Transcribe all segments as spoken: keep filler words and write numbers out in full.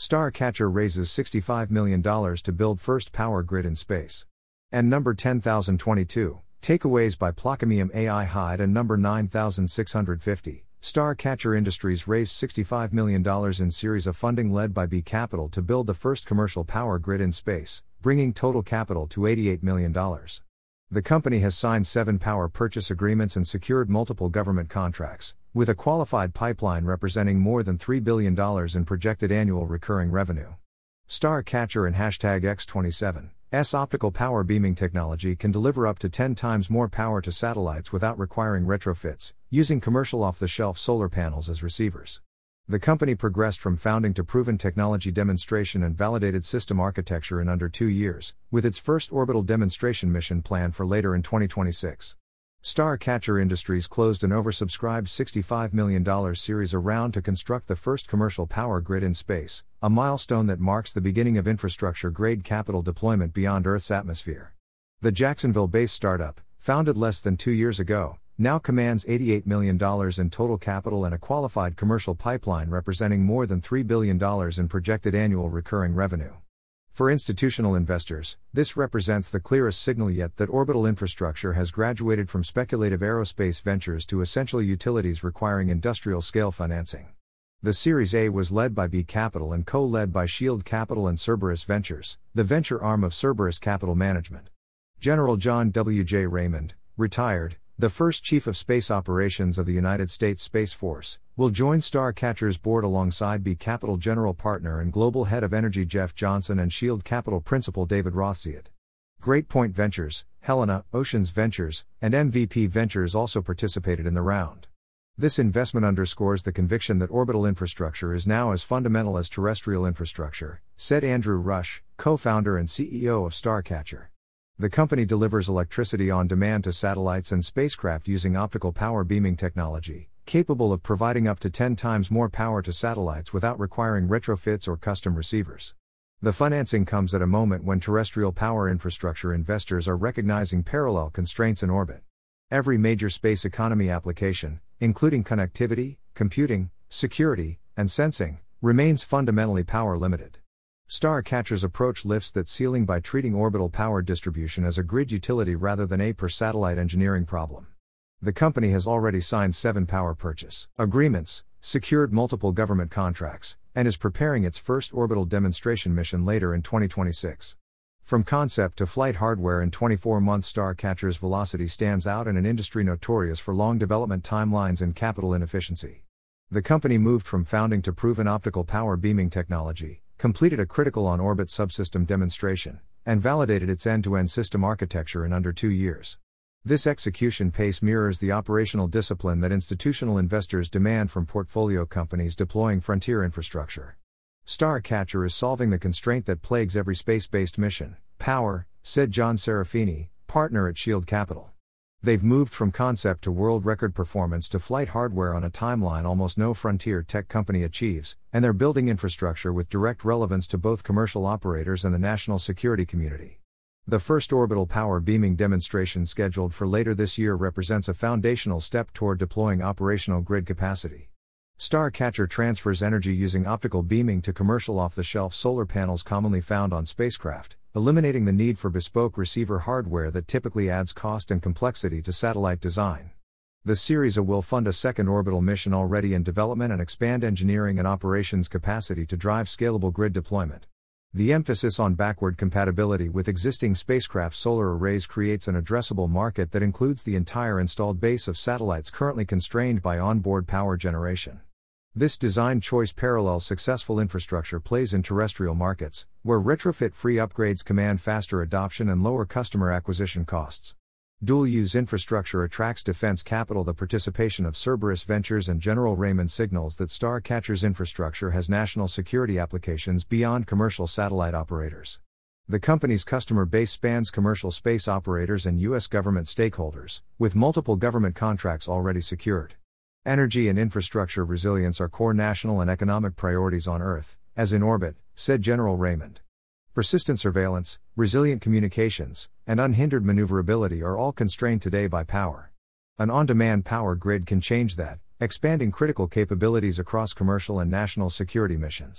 Starcatcher raises sixty-five million dollars to build first power grid in space. And number ten thousand twenty-two, takeaways by Placomium A I Hyde. And number nine thousand six hundred fifty, Starcatcher Industries raised sixty-five million dollars in series of funding led by B Capital to build the first commercial power grid in space, bringing total capital to eighty-eight million dollars. The company has signed seven power purchase agreements and secured multiple government contracts, with a qualified pipeline representing more than three billion dollars in projected annual recurring revenue. Starcatcher and hashtag X twenty-seven S optical power beaming technology can deliver up to ten times more power to satellites without requiring retrofits, using commercial off-the-shelf solar panels as receivers. The company progressed from founding to proven technology demonstration and validated system architecture in under two years, with its first orbital demonstration mission planned for later in twenty twenty-six. Starcatcher Industries closed an oversubscribed sixty-five million dollars Series A round to construct the first commercial power grid in space, a milestone that marks the beginning of infrastructure-grade capital deployment beyond Earth's atmosphere. The Jacksonville-based startup, founded less than two years ago, now commands eighty-eight million dollars in total capital and a qualified commercial pipeline representing more than three billion dollars in projected annual recurring revenue. For institutional investors, this represents the clearest signal yet that orbital infrastructure has graduated from speculative aerospace ventures to essential utilities requiring industrial-scale financing. The Series A was led by B Capital and co-led by Shield Capital and Cerberus Ventures, the venture arm of Cerberus Capital Management. General John W J Raymond, retired, the first Chief of Space Operations of the United States Space Force, will join Starcatcher's board alongside B Capital General Partner and Global Head of Energy Jeff Johnson and Shield Capital Principal David Rothschild. Great Point Ventures, Helena, Oceans Ventures, and M V P Ventures also participated in the round. This investment underscores the conviction that orbital infrastructure is now as fundamental as terrestrial infrastructure, said Andrew Rush, co-founder and C E O of Starcatcher. The company delivers electricity on demand to satellites and spacecraft using optical power beaming technology, capable of providing up to ten times more power to satellites without requiring retrofits or custom receivers. The financing comes at a moment when terrestrial power infrastructure investors are recognizing parallel constraints in orbit. Every major space economy application, including connectivity, computing, security, and sensing, remains fundamentally power limited. Starcatcher's approach lifts that ceiling by treating orbital power distribution as a grid utility rather than a per-satellite engineering problem. The company has already signed seven power purchase agreements, secured multiple government contracts, and is preparing its first orbital demonstration mission later in twenty twenty-six. From concept to flight hardware in twenty-four months, Starcatcher's velocity stands out in an industry notorious for long development timelines and capital inefficiency. The company moved from founding to proven optical power beaming technology, completed a critical on-orbit subsystem demonstration, and validated its end-to-end system architecture in under two years. This execution pace mirrors the operational discipline that institutional investors demand from portfolio companies deploying frontier infrastructure. Starcatcher is solving the constraint that plagues every space-based mission: power, said John Serafini, partner at Shield Capital. They've moved from concept to world record performance to flight hardware on a timeline almost no frontier tech company achieves, and they're building infrastructure with direct relevance to both commercial operators and the national security community. The first orbital power beaming demonstration scheduled for later this year represents a foundational step toward deploying operational grid capacity. Starcatcher transfers energy using optical beaming to commercial off-the-shelf solar panels commonly found on spacecraft, eliminating the need for bespoke receiver hardware that typically adds cost and complexity to satellite design. The Series A will fund a second orbital mission already in development and expand engineering and operations capacity to drive scalable grid deployment. The emphasis on backward compatibility with existing spacecraft solar arrays creates an addressable market that includes the entire installed base of satellites currently constrained by onboard power generation. This design choice parallels successful infrastructure plays in terrestrial markets, where retrofit-free upgrades command faster adoption and lower customer acquisition costs. Dual-use infrastructure attracts defense capital. The participation of Cerberus Ventures and General Raymond signals that Starcatcher's infrastructure has national security applications beyond commercial satellite operators. The company's customer base spans commercial space operators and U S government stakeholders, with multiple government contracts already secured. Energy and infrastructure resilience are core national and economic priorities on Earth, as in orbit, said General Raymond. Persistent surveillance, resilient communications, and unhindered maneuverability are all constrained today by power. An on-demand power grid can change that, expanding critical capabilities across commercial and national security missions.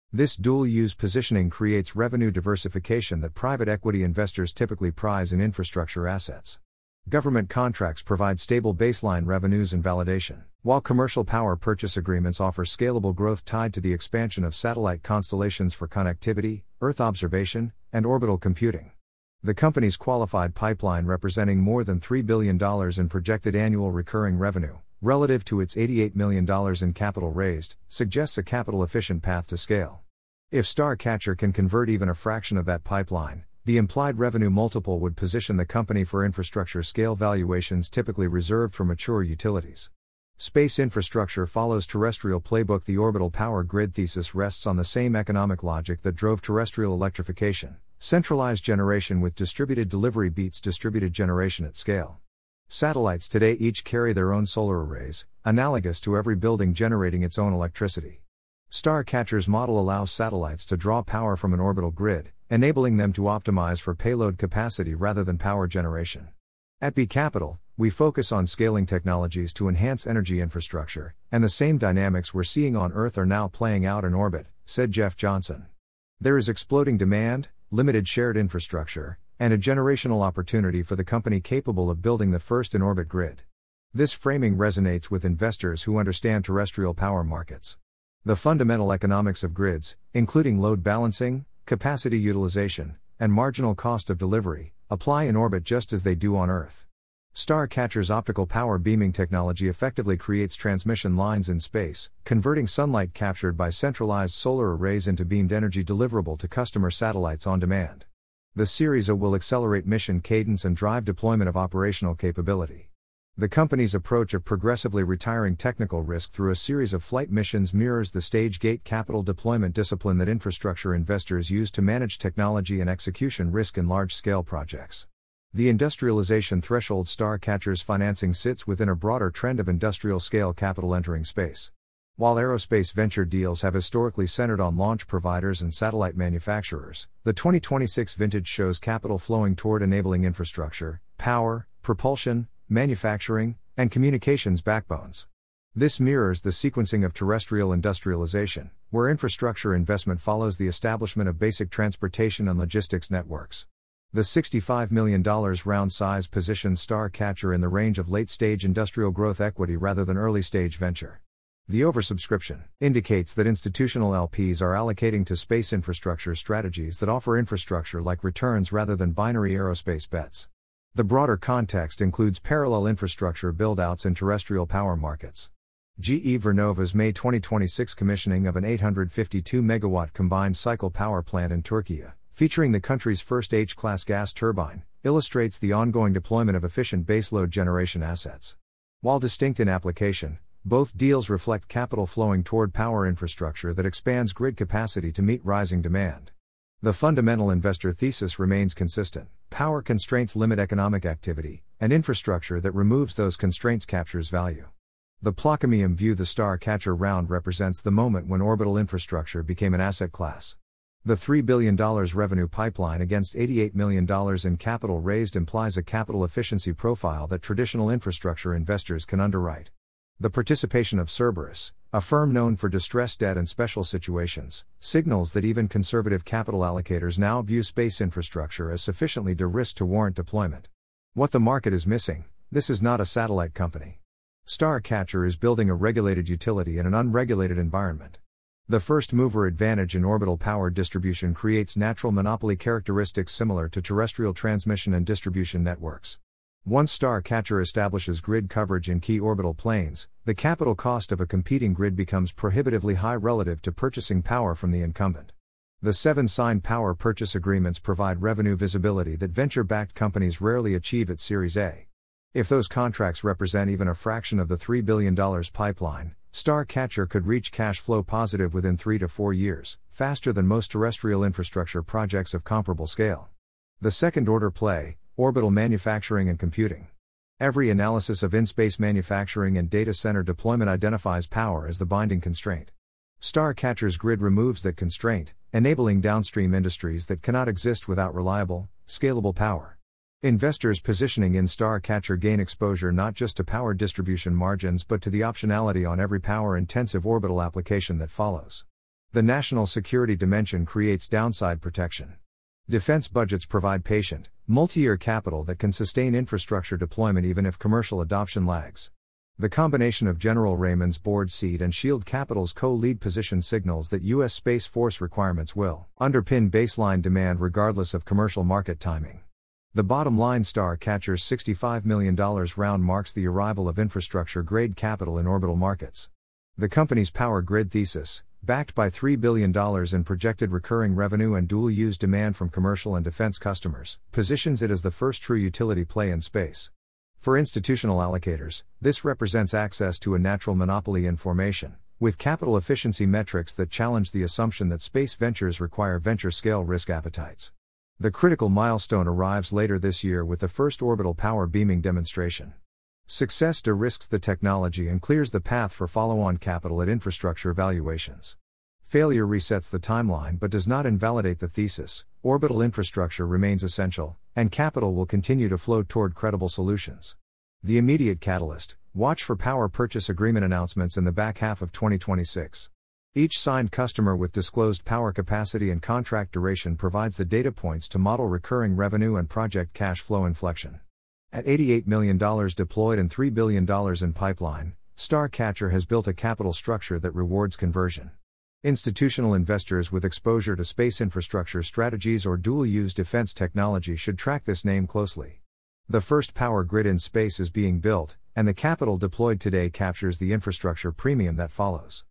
This dual-use positioning creates revenue diversification that private equity investors typically prize in infrastructure assets. Government contracts provide stable baseline revenues and validation, while commercial power purchase agreements offer scalable growth tied to the expansion of satellite constellations for connectivity, Earth observation, and orbital computing. The company's qualified pipeline, representing more than three billion dollars in projected annual recurring revenue, relative to its eighty-eight million dollars in capital raised, suggests a capital-efficient path to scale. If Starcatcher can convert even a fraction of that pipeline, the implied revenue multiple would position the company for infrastructure scale valuations typically reserved for mature utilities. Space infrastructure follows terrestrial playbook. The orbital power grid thesis rests on the same economic logic that drove terrestrial electrification. Centralized generation with distributed delivery beats distributed generation at scale. Satellites today each carry their own solar arrays, analogous to every building generating its own electricity. Starcatcher's model allows satellites to draw power from an orbital grid, enabling them to optimize for payload capacity rather than power generation. At B Capital, we focus on scaling technologies to enhance energy infrastructure, and the same dynamics we're seeing on Earth are now playing out in orbit, said Jeff Johnson. There is exploding demand, limited shared infrastructure, and a generational opportunity for the company capable of building the first in-orbit grid. This framing resonates with investors who understand terrestrial power markets. The fundamental economics of grids, including load balancing, capacity utilization, and marginal cost of delivery, apply in orbit just as they do on Earth. Starcatcher's optical power beaming technology effectively creates transmission lines in space, converting sunlight captured by centralized solar arrays into beamed energy deliverable to customer satellites on demand. The Series A will accelerate mission cadence and drive deployment of operational capability. The company's approach of progressively retiring technical risk through a series of flight missions mirrors the stage-gate capital deployment discipline that infrastructure investors use to manage technology and execution risk in large-scale projects. The industrialization threshold. Starcatcher's financing sits within a broader trend of industrial-scale capital entering space. While aerospace venture deals have historically centered on launch providers and satellite manufacturers, the twenty twenty-six vintage shows capital flowing toward enabling infrastructure, power, propulsion, manufacturing, and communications backbones. This mirrors the sequencing of terrestrial industrialization, where infrastructure investment follows the establishment of basic transportation and logistics networks. The sixty-five million dollars round size positions Starcatcher in the range of late-stage industrial growth equity rather than early-stage venture. The oversubscription indicates that institutional L Ps are allocating to space infrastructure strategies that offer infrastructure-like returns rather than binary aerospace bets. The broader context includes parallel infrastructure build-outs in terrestrial power markets. G E Vernova's May twenty twenty-six commissioning of an eight hundred fifty-two megawatt combined cycle power plant in Turkey, featuring the country's first H-class gas turbine, illustrates the ongoing deployment of efficient baseload generation assets. While distinct in application, both deals reflect capital flowing toward power infrastructure that expands grid capacity to meet rising demand. The fundamental investor thesis remains consistent: power constraints limit economic activity, and infrastructure that removes those constraints captures value. The Plaquemine view. The Starcatcher round represents the moment when orbital infrastructure became an asset class. The three billion dollars revenue pipeline against eighty-eight million dollars in capital raised implies a capital efficiency profile that traditional infrastructure investors can underwrite. The participation of Cerberus, a firm known for distressed debt and special situations, signals that even conservative capital allocators now view space infrastructure as sufficiently de-risked to warrant deployment. What the market is missing: this is not a satellite company. Starcatcher is building a regulated utility in an unregulated environment. The first-mover advantage in orbital power distribution creates natural monopoly characteristics similar to terrestrial transmission and distribution networks. Once Starcatcher establishes grid coverage in key orbital planes, the capital cost of a competing grid becomes prohibitively high relative to purchasing power from the incumbent. The seven signed power purchase agreements provide revenue visibility that venture-backed companies rarely achieve at Series A. If those contracts represent even a fraction of the three billion dollars pipeline, Starcatcher could reach cash flow positive within three to four years, faster than most terrestrial infrastructure projects of comparable scale. The second-order play: orbital manufacturing and computing. Every analysis of in-space manufacturing and data center deployment identifies power as the binding constraint. Starcatcher's grid removes that constraint, enabling downstream industries that cannot exist without reliable, scalable power. Investors positioning in Starcatcher gain exposure not just to power distribution margins but to the optionality on every power-intensive orbital application that follows. The national security dimension creates downside protection. Defense budgets provide patient, multi-year capital that can sustain infrastructure deployment even if commercial adoption lags. The combination of General Raymond's board seat and Shield Capital's co-lead position signals that U S Space Force requirements will underpin baseline demand regardless of commercial market timing. The bottom line, Starcatcher's sixty-five million dollars round marks the arrival of infrastructure-grade capital in orbital markets. The company's power grid thesis, backed by three billion dollars in projected recurring revenue and dual-use demand from commercial and defense customers, positions it as the first true utility play in space. For institutional allocators, this represents access to a natural monopoly in formation, with capital efficiency metrics that challenge the assumption that space ventures require venture-scale risk appetites. The critical milestone arrives later this year with the first orbital power beaming demonstration. Success de-risks the technology and clears the path for follow-on capital at infrastructure valuations. Failure resets the timeline but does not invalidate the thesis. Orbital infrastructure remains essential, and capital will continue to flow toward credible solutions. The immediate catalyst: watch for power purchase agreement announcements in the back half of twenty twenty-six. Each signed customer with disclosed power capacity and contract duration provides the data points to model recurring revenue and project cash flow inflection. At eighty-eight million dollars deployed and three billion dollars in pipeline, Starcatcher has built a capital structure that rewards conversion. Institutional investors with exposure to space infrastructure strategies or dual-use defense technology should track this name closely. The first power grid in space is being built, and the capital deployed today captures the infrastructure premium that follows.